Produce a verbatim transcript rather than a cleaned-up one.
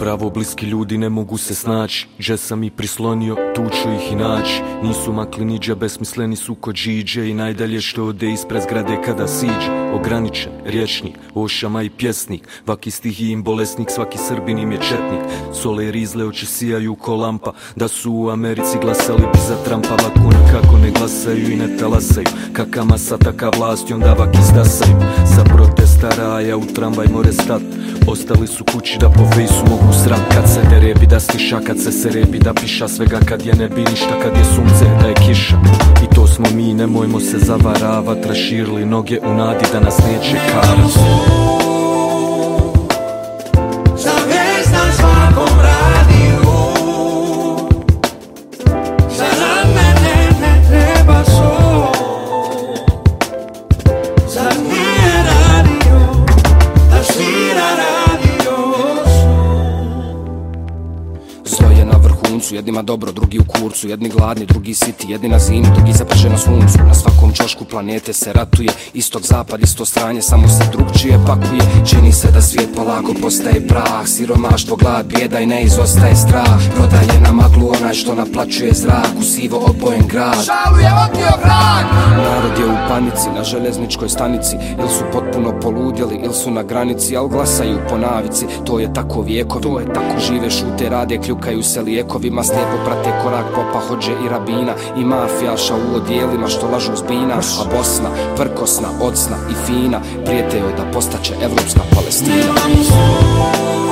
Pravo bliski ljudi ne mogu se snaći, gdje sam ih prislonio, tu ću ih i naći. Nisu makli niđa, besmisleni su ko džidže i najdalje što ode ispred zgrade kada siđe. Ograničen, riječnik, ošama i pjesnik, vaki stih im bolesnik, svaki Srbin im je četnik. Sole rizle oči sijaju ko lampa, da su u Americi glasali bi za Trumpa. Vako nikako ne glasaju i ne talasaju, kaka masa taka vlast i onda vaki stasaju. Sa protesta raja u tramvaj more stat, ostali su kući da po fejsu mogu srat. Kad se derebi da stiša, kad se serebi da piša, svega kad je ne bi ništa, kad je sunce da je kiša. I to smo mi, nemojmo se zavaravat, raširili noge u nadi da nas neće karat. Zavezdan svakom radiju, za mene ne treba so. Zar nije radio, da svira radio so. Zlo je na vrhuncu, jednima dobro, drugi u kurcu. Jedni gladni, drugi siti, jedni na zimi, drugi zaprže na suncu. Na svakom ćošku planete se ratuje, istok, zapad, isto stranje, samo se drugčije pakuje. Čini se da svijet polako postaje prah, siromaštvo, glad, bijeda i ne izostaje strah. Prodaje na maglu onaj što naplaćuje zrak, u sivo obojen grad. Šalu je odnio grad. Narod je u panici na željezničkoj stanici, ili su potpuno poludjeli, ili su na granici, al glasaju po navici. To je tako vijekovi, to je tako žive, šute, rade, kljukaju se lijekovima, slijepo prate korak popa, hođe i rabina i mafijaša u odjelima što lažu zbina. A Bosna, prkosna, ocna i fina, prijete joj da postaće evropska Palestina.